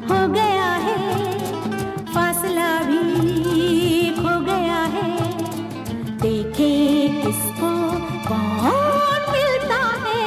हो गया है, फासला भी खो गया है। देखे किसको कौन मिलता है।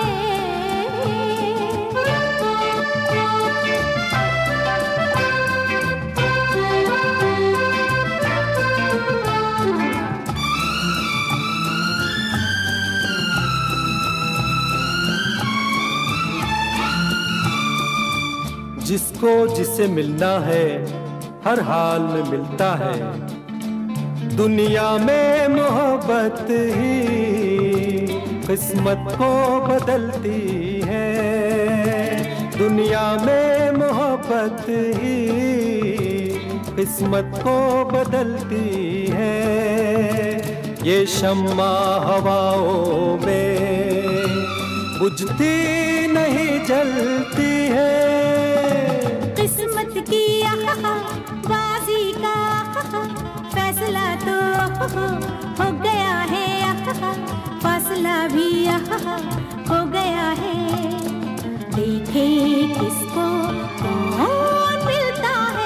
जिसको जिसे मिलना है हर हाल में मिलता है। दुनिया में मोहब्बत ही किस्मत को बदलती है। दुनिया में मोहब्बत ही किस्मत को बदलती है। ये शम्मा हवाओं में बुझती नहीं जलती है। किस्मत की बाजी का फैसला तो हो गया है, फासला भी हो गया है। देखे किसको कौन मिलता है।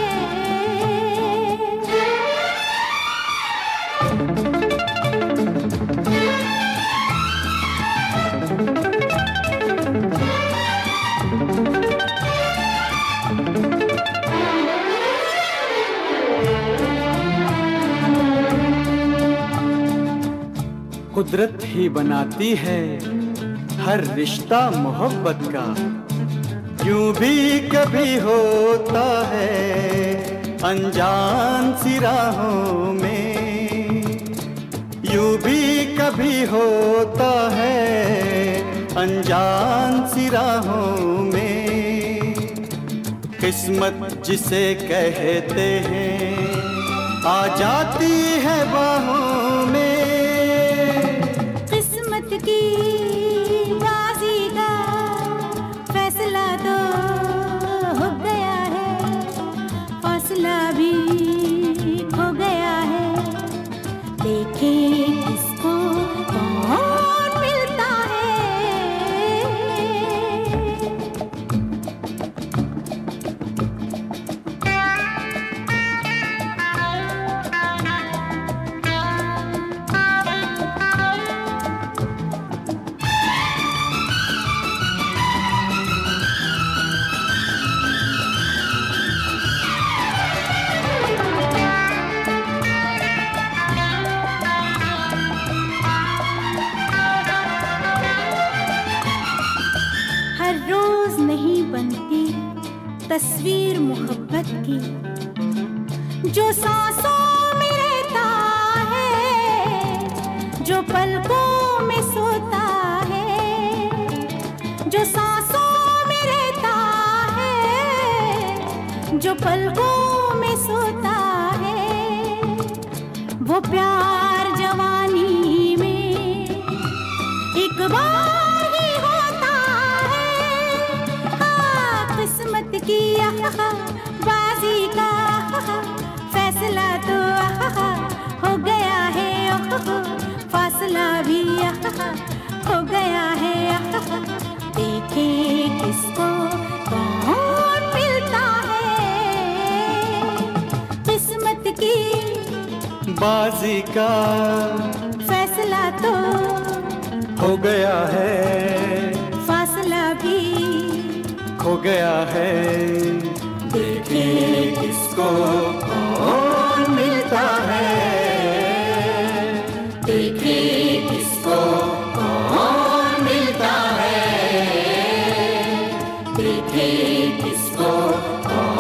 कुदरत ही बनाती है हर रिश्ता मोहब्बत का। यूं भी कभी होता है अनजान सी राहों में। यूं भी कभी होता है अनजान सी राहों में। किस्मत जिसे कहते हैं आ जाती है बाहों में। की बाजी का फैसला तो हो गया है, फासला भी खो गया है। देखे किसको कौन मिलता है। हर रोज नहीं बनती तस्वीर मोहब्बत की, जो सांसों में रहता है, जो पलकों में सोता है। जो सांसों में रहता है, जो पलकों में सोता है। वो प्यार जवानी में एक बार ही होता है। हाँ, किस्मत की बाजी का फैसला तो हो गया है, फासला भी हो गया है। देखे किसको कौन मिलता है। किस्मत की बाजी का फैसला तो हो गया है, फासला भी खो गया है। देखे किसको कौन मिलता है। देखे किसको कौन मिलता है। देखे किसको कौन